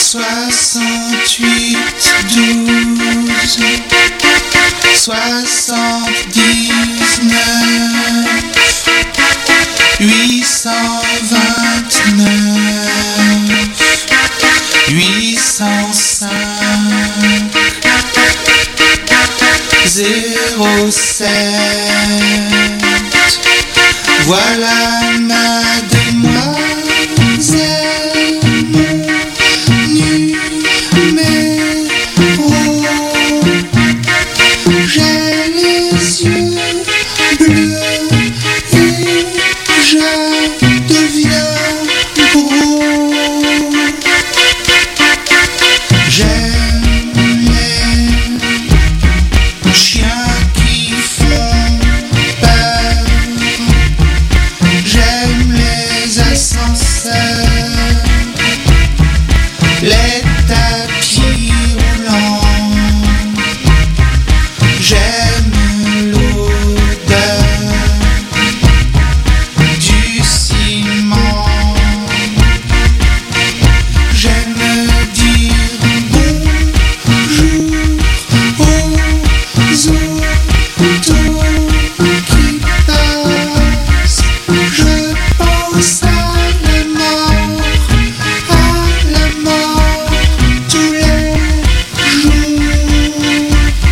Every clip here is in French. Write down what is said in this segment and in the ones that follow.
Voilà mademoiselle, mon numéro. J'ai les yeux bleus et je deviens gros. J'aime les chiens qui font peur. J'aime les ascenseurs, les tapis roulants. J'aime l'odeur du ciment. J'aime dire bonjour aux autos qui passent. Je pense à la mort tous les jours.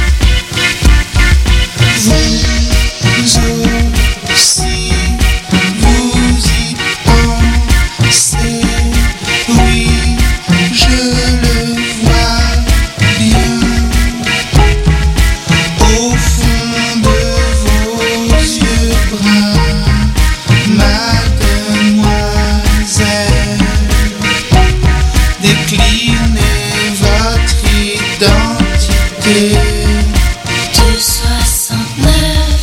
Vous aussi, vous y pensez, oui, je le vois bien. Au fond de vos yeux bruns, mademoiselle, déclinez votre identité. Du 69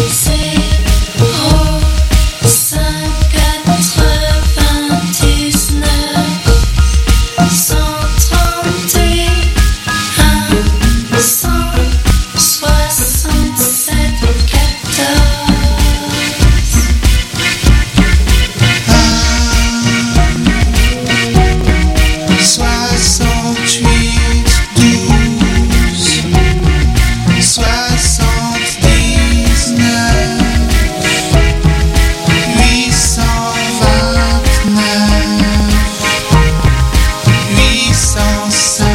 05 99 131 167 68 12 79 829 805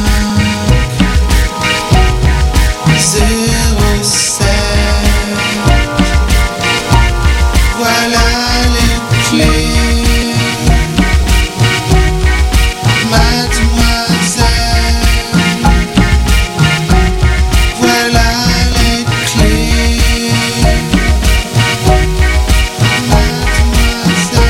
07. Voilà les clés, mademoiselle. Voilà les clés, mademoiselle.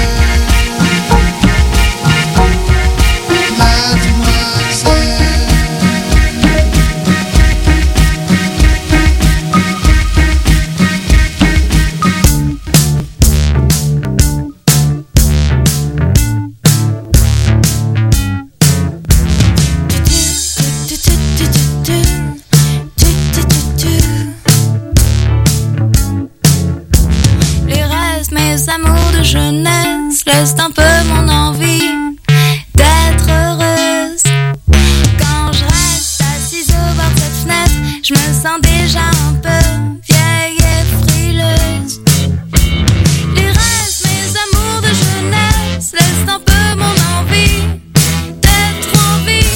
Les restes, mes amours de jeunesse laissent un peu mon envie d'être heureuse. Quand je reste assise au bord de cette fenêtre, je me sens déjà un peu vieille et frileuse. Les restes, mes amours de jeunesse laissent un peu mon envie d'être en vie.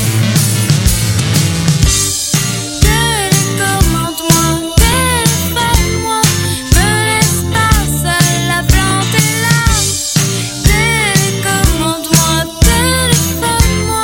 Télécommande-moi, téléphone-moi, me laisse pas seule à planter l'âme. Télécommande-moi, téléphone-moi.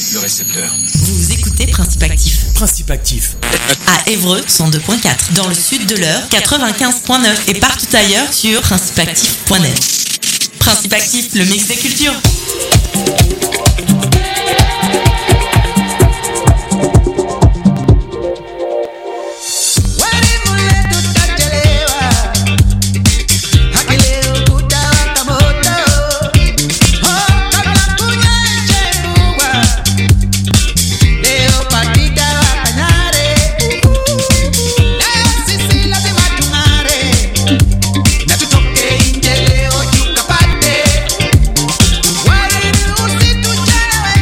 le récepteur. Vous écoutez Principe Actif. Principe Actif. À Évreux, 102.4. Dans le sud de l'Eure, 95.9. Et partout ailleurs sur principeactif.net. Principe Actif, le mix des cultures. Why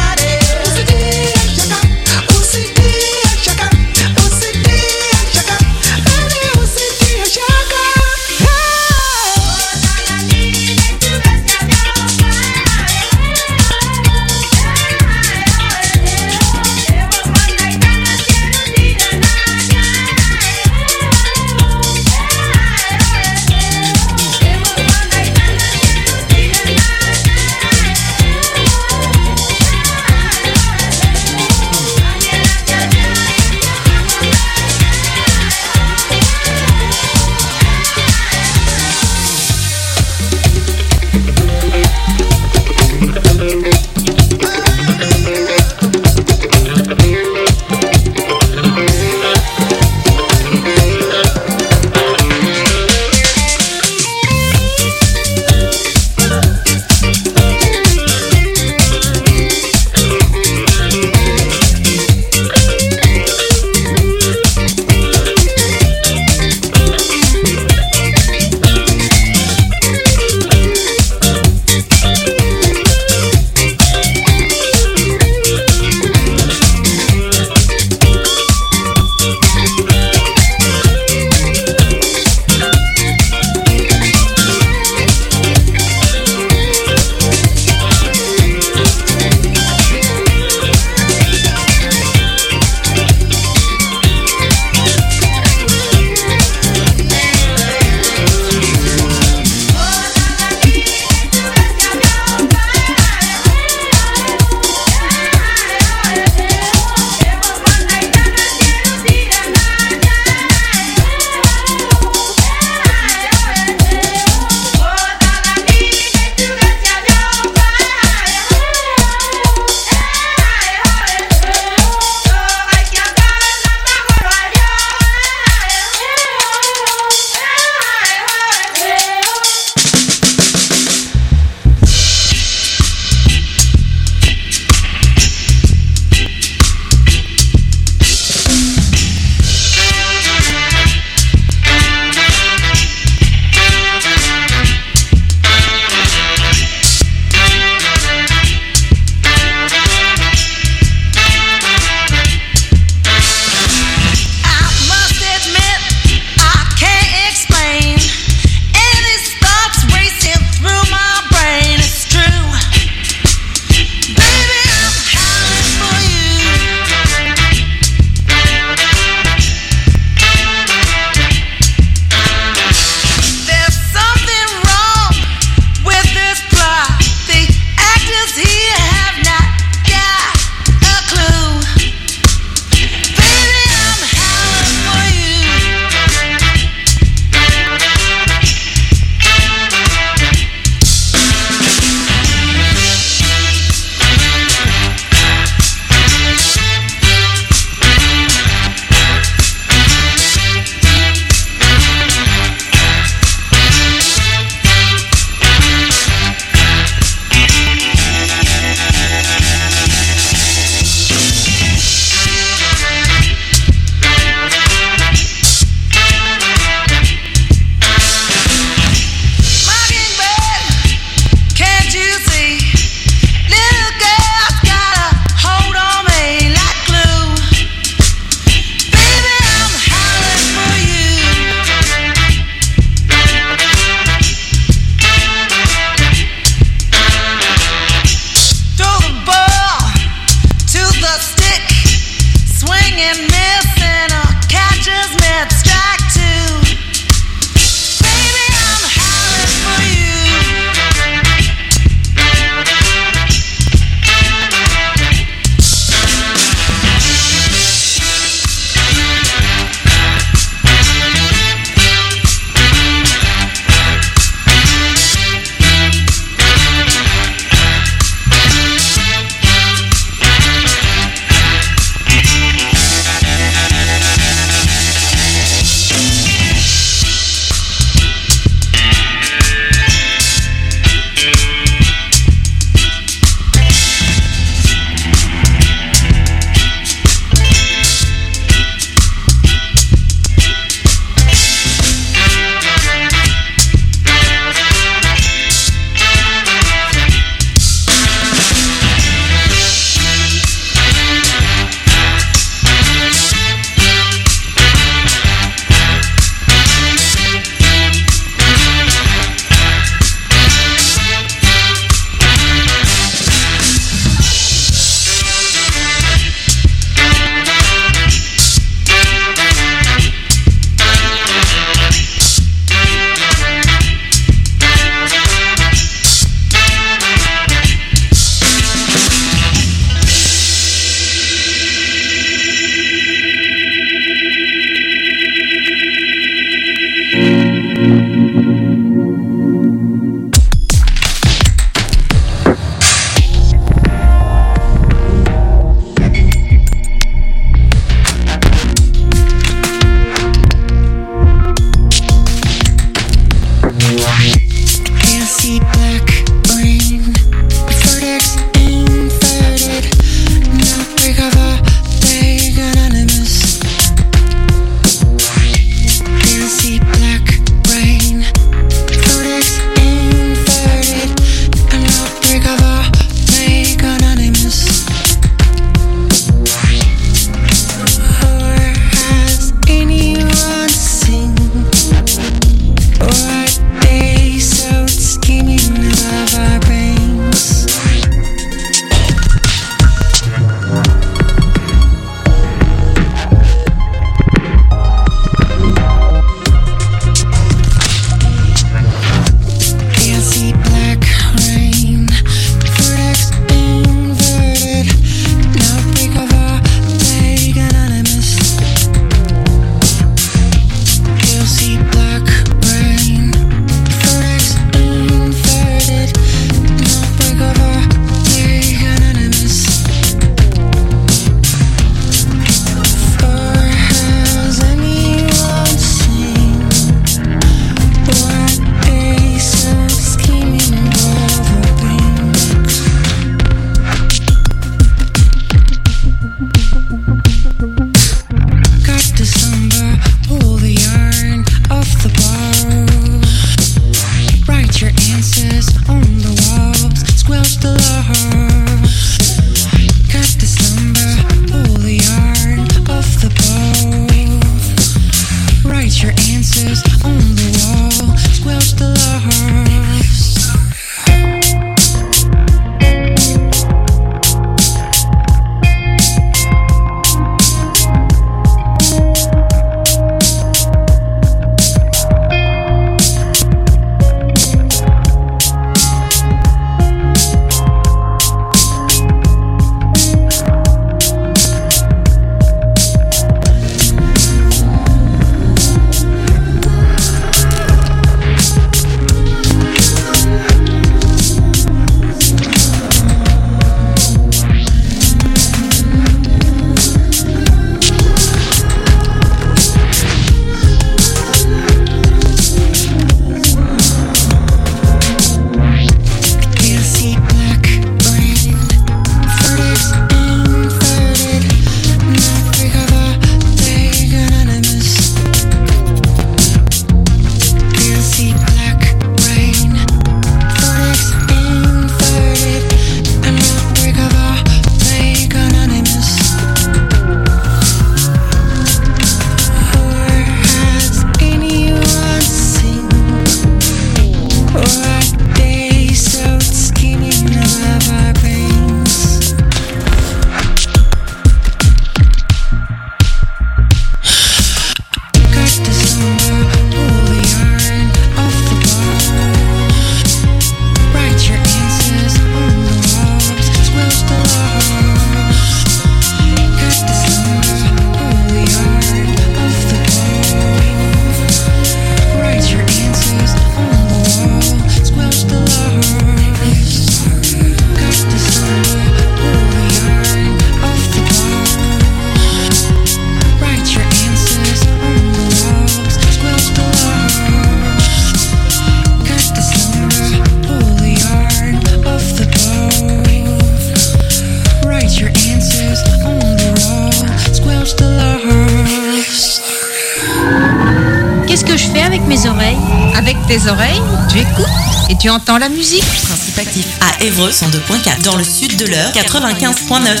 avec mes oreilles. Avec tes oreilles, tu écoutes et tu entends la musique. Principe actif à Évreux 102.4. Dans le sud de l'Eure 95.9.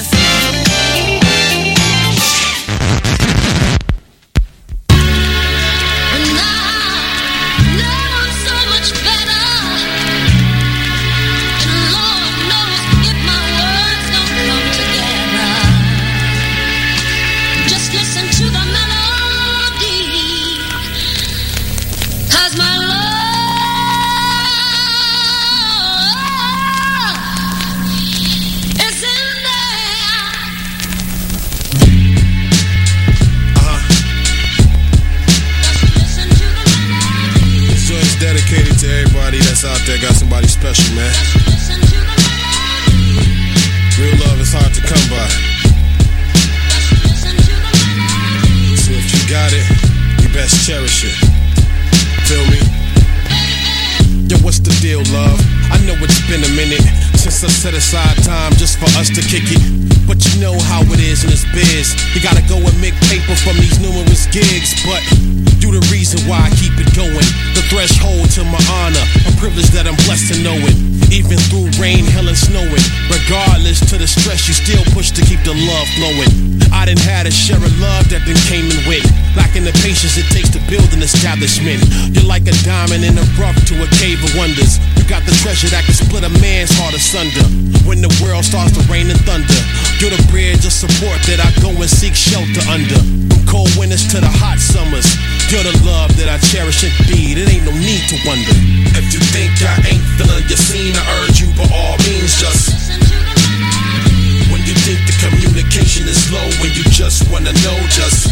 Out there, got somebody special, man. Real love is hard to come by. So if you got it, you best cherish it. Feel me? Yo, what's the deal, love? I know it's been a minute since I set aside time just for us to kick it. But you know how it is in this biz. You gotta go and make paper from these numerous gigs. But you the reason why I keep it going. The threshold to my honor, a privilege that I'm blessed to know it. Even through rain, hell, and snowing, regardless to the stress, you still push to keep the love flowing. I done had a share of love that then came and went, lacking the patience it takes to build an establishment. You're like a diamond in the rough to a cave of wonders. You got the treasure that can split a man's heart asunder. When the world starts to rain and thunder, you're the bridge of support that I go and seek shelter under. From cold winters to the hot summers, you're the love that I cherish indeed. It ain't no need to wonder. If you think I ain't feeling your scene, I urge you by all means just. When you think the communication is low, when you just wanna know just.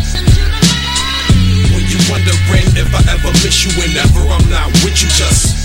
When you wondering if I ever miss you whenever I'm not with you just.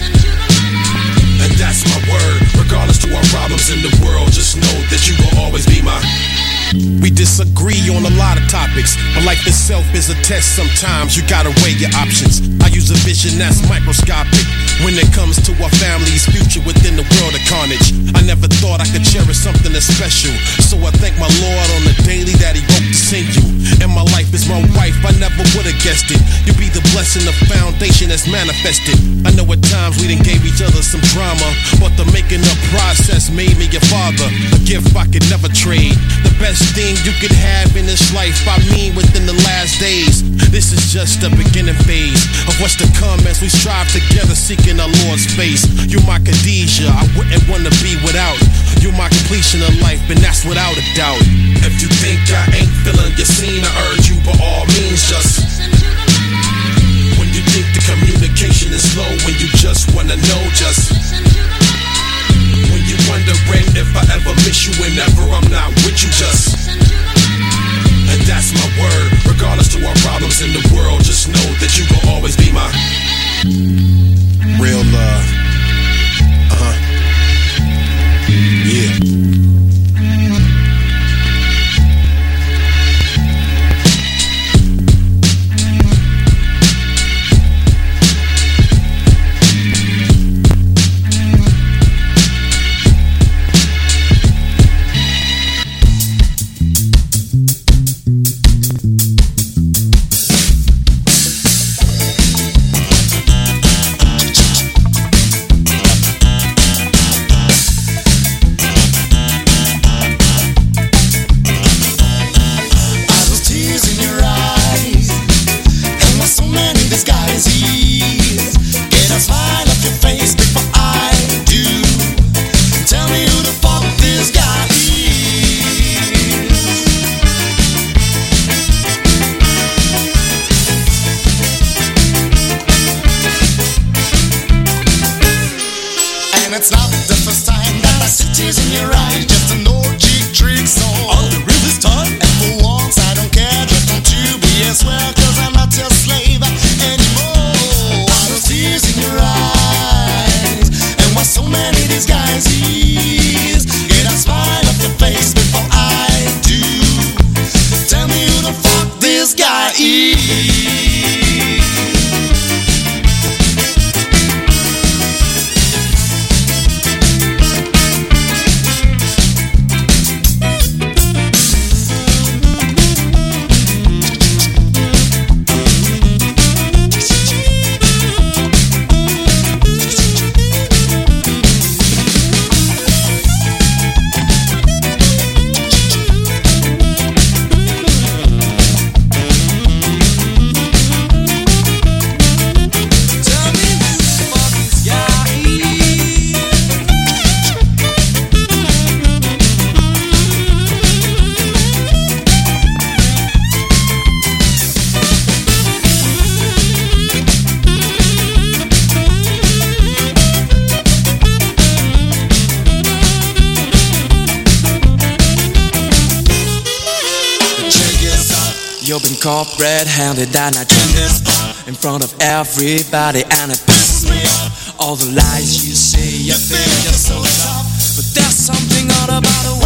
And that's my word, regardless to our problems in the world, just know that you will always be my. We disagree on a lot of topics, but life itself is a test. Sometimes you gotta weigh your options. I use a vision that's microscopic when it comes to our family's future within the world of carnage. I never thought I could cherish something that's special, so I thank my Lord on the daily that he wrote to send you. And my life is my wife, I never would've guessed it. You be the blessing, the foundation that's manifested. I know at times we done gave each other some drama, but the making up process made me your father, a gift I could never trade. The best thing you could have in this life, I mean within the last days. This is just the beginning phase of what's to come as we strive together seeking our Lord's face. You're my Khadijah, I wouldn't wanna be without. You're my completion of life, and that's without a doubt. If you think I ain't feeling your scene, I urge you by all means just. When you think the communication is low, when you just wanna know just. When you wondering if I ever miss you whenever I'm not with you just. And that's my word, regardless to our problems in the world, just know that you will always be my real love. Yeah. corporate handed and I drink this in front of everybody and it pisses me off. All the lies you say, you think you're so tough, but there's something odd about a